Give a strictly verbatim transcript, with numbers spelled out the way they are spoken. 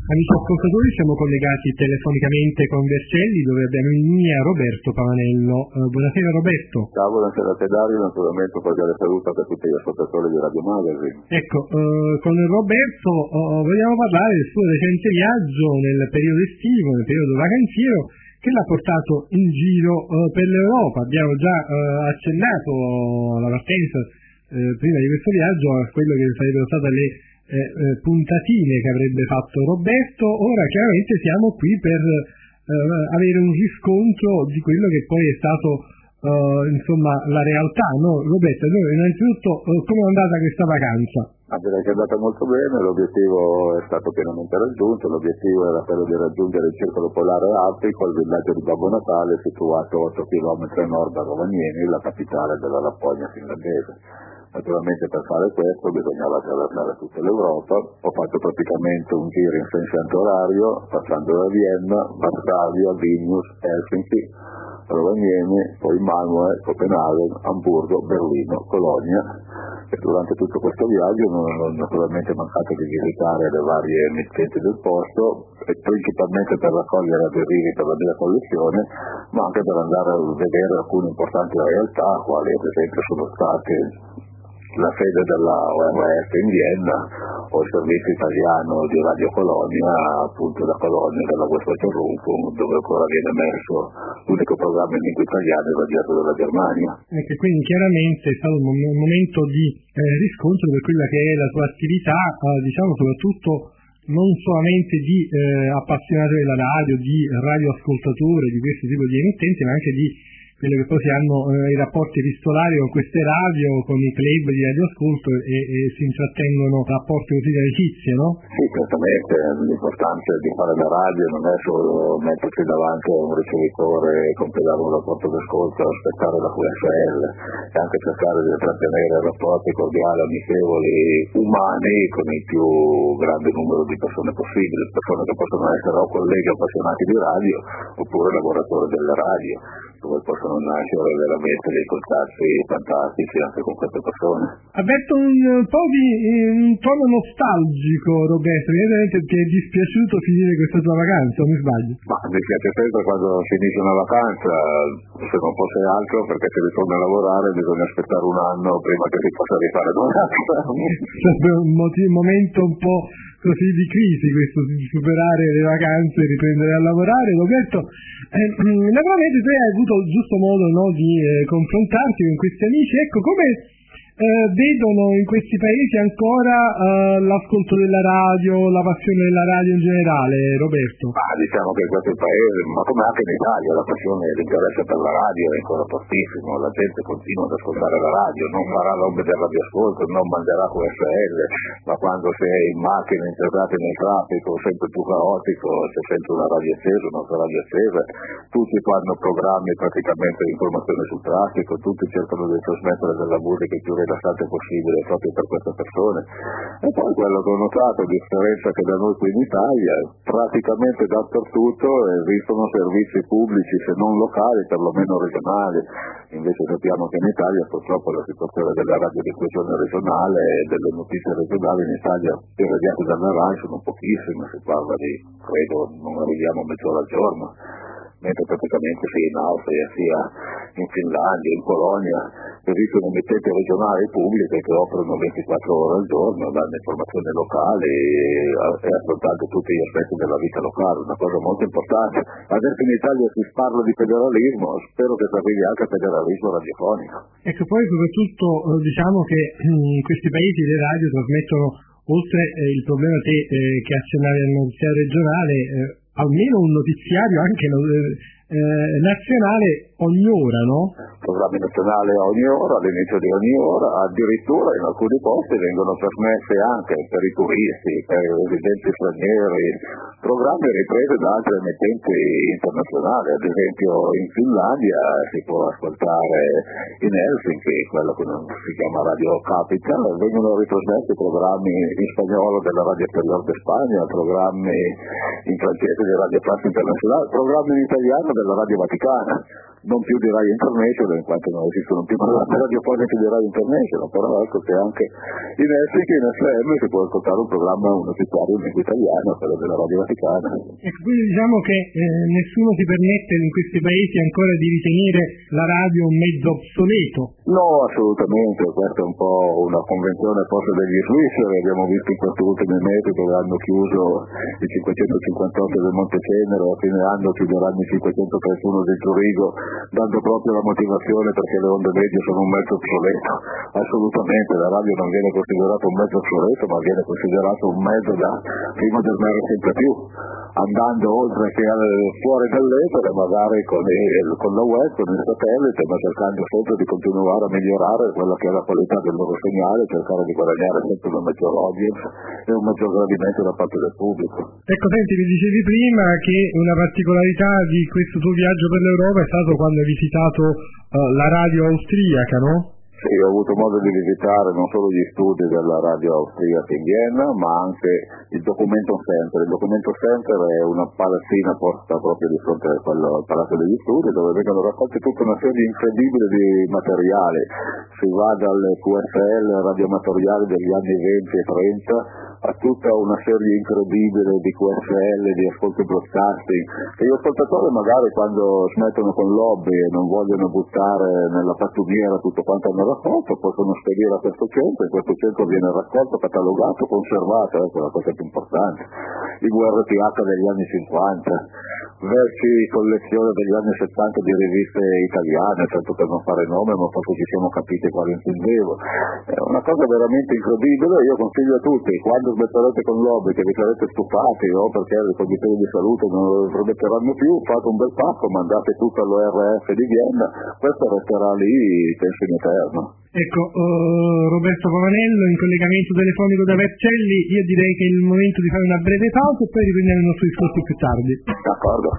Amici ascoltatori, siamo collegati telefonicamente con Vercelli, dove abbiamo in linea Roberto Pavanello. Uh, buonasera Roberto. Ciao, buonasera a te Dario, naturalmente un cordiale saluto per tutti gli ascoltatori di Radio Magazine. Ecco, uh, con Roberto uh, vogliamo parlare del suo recente viaggio nel periodo estivo, nel periodo vacanziero, che l'ha portato in giro uh, per l'Europa. Abbiamo già uh, accennato alla partenza uh, prima di questo viaggio a quello che sarebbero state le Eh, eh, puntatine che avrebbe fatto Roberto. Ora chiaramente siamo qui per eh, avere un riscontro di quello che poi è stato eh, insomma la realtà, no? Roberto, allora, innanzitutto eh, come è andata questa vacanza? Ah, direi che è andata molto bene, l'obiettivo è stato pienamente raggiunto, l'obiettivo era quello di raggiungere il circolo polare artico, il villaggio di Babbo Natale situato a otto chilometri a nord da Rovaniemi, la capitale della Lapponia finlandese. Naturalmente per fare questo bisognava attraversare tutta l'Europa. Ho fatto praticamente un giro in senso antiorario, passando da Vienna, Varsavia, Vilnius, Helsinki, Rovaniemi, poi Malmö, Copenaghen, Amburgo, Berlino, Colonia. E durante tutto questo viaggio non ho naturalmente mancato di visitare le varie emittenti del posto, e principalmente per raccogliere aderiri per la mia collezione, ma anche per andare a vedere alcune importanti realtà, quali ad esempio sono state la sede della O M S in Vienna o il servizio italiano di Radio Colonia, appunto da Colonia, della Westfalen Rundfunk, dove ancora viene messo l'unico programma in lingua italiana irradiato dalla Germania. E che quindi chiaramente è stato un momento di eh, riscontro per quella che è la tua attività, eh, diciamo soprattutto non solamente di eh, appassionato della radio, di radioascoltatore, di questo tipo di emittenti, ma anche di quello che poi si hanno eh, i rapporti epistolari con queste radio, con i club di radioascolto e, e si intrattengono rapporti così di amicizia, no? Sì, certamente l'importanza di fare la radio non è solo mettersi davanti a un ricevitore, compilare un rapporto d'ascolto, aspettare la Q S L, e anche cercare di intrattenere rapporti cordiali, amichevoli, umani con il più grande numero di persone possibile, persone che possono essere o colleghi appassionati di radio oppure lavoratori delle radio, dove possono nascere veramente dei contatti fantastici anche con queste persone. Avverto un po' di un tono nostalgico, Roberto, evidentemente ti è dispiaciuto finire questa tua vacanza, o mi sbaglio? Ma mi piace sempre quando finisce una vacanza, se non fosse altro perché se ritorna a lavorare bisogna aspettare un anno prima che si possa rifare un'altra. Sarebbe un, motivo, un momento un po' così di crisi questo, di superare le vacanze e riprendere a lavorare. Roberto, eh, naturalmente tu hai avuto il giusto modo, no, di eh, confrontarti con questi amici. Ecco, come eh, vedono in questi paesi ancora eh, l'ascolto della radio, la passione della radio in generale, Roberto? Ah, diciamo che in questi paesi, ma come anche in Italia, la passione e l'interesse per la radio è ancora fortissimo, la gente continua ad ascoltare la radio, non farà l'ombre del radioascolto, non manderà Q S L, ma quando sei in macchina inserrata nel traffico, sempre più caotico, c'è sempre una radio accesa, un'altra radio accesa, tutti fanno programmi praticamente di informazione sul traffico, tutti cercano di trasmettere della musica più rilassante possibile proprio per queste persone. E poi quello che ho notato, a differenza che da noi qui in Italia, praticamente dappertutto esistono servizi pubblici, se non locali, perlomeno regionali. Invece sappiamo che in Italia purtroppo la situazione della radiodiffusione regionale e delle notizie regionali in Italia irradiate dalla RAI sono pochissime, si parla di, credo, non arriviamo a mezz'ora al giorno, mentre praticamente sia in Austria, sia in Finlandia, in Polonia, esistono emittenti regionali pubbliche che offrono ventiquattro ore al giorno, danno informazioni locali e affrontando tutti gli aspetti della vita locale, una cosa molto importante. Adesso in Italia si parla di federalismo, spero che si arrivi anche al federalismo radiofonico. Ecco, poi soprattutto diciamo che in questi paesi le radio trasmettono, oltre eh, il problema te, eh, che accennavi al notiziario regionale, eh, almeno un notiziario anche eh, nazionale ogni ora, no? Programmi nazionali ogni ora, all'inizio di ogni ora, addirittura in alcuni posti vengono trasmesse anche per i turisti, per i residenti stranieri, programmi ripresi da altre emittenti internazionali, ad esempio in Finlandia si può ascoltare in Helsinki, quello che si chiama Radio Capital, vengono ritrasmessi programmi in spagnolo della Radio Esterior de Spagna, programmi in francese di Radio France Internazionale, programmi in italiano della Radio Vaticana. non più di Rai International, in quanto non esistono più programmi radiofonici di Rai International, però ecco che anche in Essex e in F M si può ascoltare un programma universitario in lingua italiana, quello della Radio Vaticana. Ecco, quindi diciamo che eh, nessuno si permette in questi paesi ancora di ritenere la radio un mezzo obsoleto. No, assolutamente, questa è un po' una convenzione forse degli svizzeri, abbiamo visto in questi ultimi mesi dove hanno chiuso i cinquecentocinquantotto del Monte Cenere, a fine anno chiuderanno i cinquecentotrentuno del Zurigo, dando proprio la motivazione perché le onde medie sono un mezzo obsoleto. Assolutamente, la radio non viene considerata un mezzo obsoleto, ma viene considerato un mezzo da rimodernare sempre più, andando oltre che al, fuori dall'etere, magari con, il, con la web, con il satellite, ma cercando sempre di continuare a migliorare quella che è la qualità del loro segnale, cercare di guadagnare sempre una maggior audience e un maggior gradimento da parte del pubblico. Ecco, senti, mi dicevi prima che una particolarità di questo tuo viaggio per l'Europa è stato quando hai visitato uh, la radio austriaca, no? Sì, ho avuto modo di visitare non solo gli studi della radio austriaca in Vienna, ma anche il Documento Center. Il Documento Center è una palazzina posta proprio di fronte a quello, al Palazzo degli Studi, dove vengono raccolti tutta una serie incredibile di materiale. Si va dalle Q S L radioamatoriali degli anni venti e trenta a tutta una serie incredibile di Q S L, di ascolti broadcasting, che gli ascoltatori magari quando smettono con l'hobby e non vogliono buttare nella pattumiera tutto quanto hanno raccolto, possono spedire a questo centro, e questo centro viene raccolto, catalogato, conservato, ecco la cosa più importante. I V R T H degli anni cinquanta, versi collezione degli anni settanta di riviste italiane, tanto per non fare nome, ma forse ci siamo capiti quale intendevo. È una cosa veramente incredibile, io consiglio a tutti, quando smetterete con l'hobby, che vi sarete stufati o perché le condizioni di salute non lo permetteranno più, fate un bel pacco, mandate tutto all'O R F di Vienna, questo resterà lì, penso in eterno. Ecco, uh, Roberto Pavanello in collegamento telefonico da Vercelli, io direi che è il momento di fare una breve pausa e poi riprendiamo il nostro discorso più tardi. D'accordo.